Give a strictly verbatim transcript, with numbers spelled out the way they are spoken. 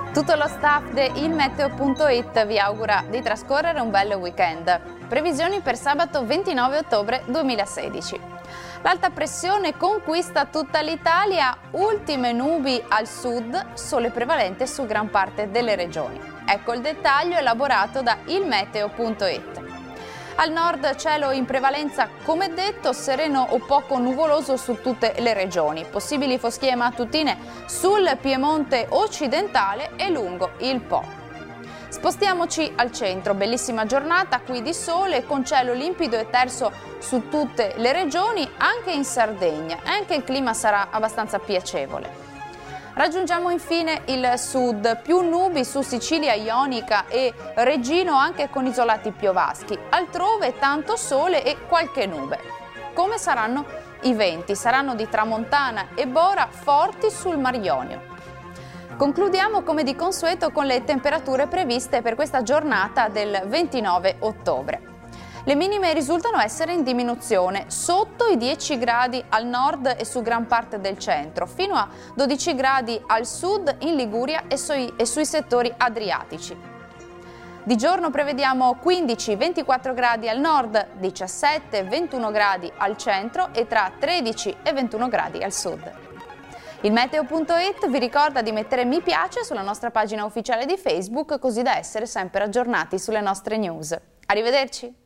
Tutto lo staff di il meteo punto it vi augura di trascorrere un bel weekend. Previsioni per sabato ventinove ottobre duemilasedici. L'alta pressione conquista tutta l'Italia, ultime nubi al sud, sole prevalente su gran parte delle regioni. Ecco il dettaglio elaborato da il meteo punto it. Al nord cielo in prevalenza, come detto, sereno o poco nuvoloso su tutte le regioni. Possibili foschie mattutine sul Piemonte occidentale e lungo il Po. Spostiamoci al centro, bellissima giornata qui di sole con cielo limpido e terso su tutte le regioni, anche in Sardegna. Anche il clima sarà abbastanza piacevole. Raggiungiamo infine il sud, più nubi su Sicilia ionica e Reggino anche con isolati piovaschi, altrove tanto sole e qualche nube. Come saranno i venti? Saranno di tramontana e bora forti sul Mar Ionio. Concludiamo come di consueto con le temperature previste per questa giornata del ventinove ottobre. Le minime risultano essere in diminuzione, sotto i dieci gradi al nord e su gran parte del centro, fino a dodici gradi al sud in Liguria e sui, e sui settori adriatici. Di giorno prevediamo quindici ventiquattro gradi al nord, diciassette ventuno gradi al centro e tra tredici e ventuno gradi al sud. Il meteo punto it vi ricorda di mettere mi piace sulla nostra pagina ufficiale di Facebook, così da essere sempre aggiornati sulle nostre news. Arrivederci!